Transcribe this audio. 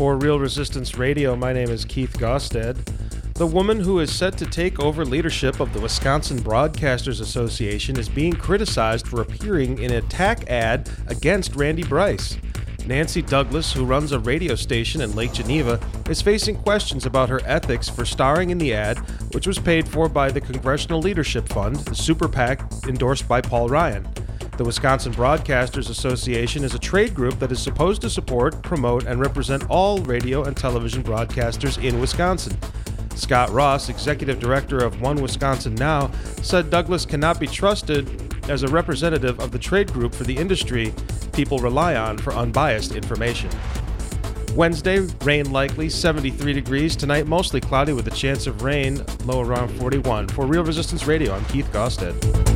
For Real Resistance Radio, my name is Keith Gosted. The woman who is set to take over leadership of the Wisconsin Broadcasters Association is being criticized for appearing in an attack ad against Randy Bryce. Nancy Douglas, who runs a radio station in Lake Geneva, is facing questions about her ethics for starring in the ad, which was paid for by the Congressional Leadership Fund, the super PAC endorsed by Paul Ryan. The Wisconsin Broadcasters Association is a trade group that is supposed to support, promote, and represent all radio and television broadcasters in Wisconsin. Scott Ross, executive director of One Wisconsin Now, said Douglas cannot be trusted as a representative of the trade group for the industry people rely on for unbiased information. Wednesday, rain likely, 73 degrees. Tonight, mostly cloudy with a chance of rain, low around 41. For Real Resistance Radio, I'm Keith Gosted.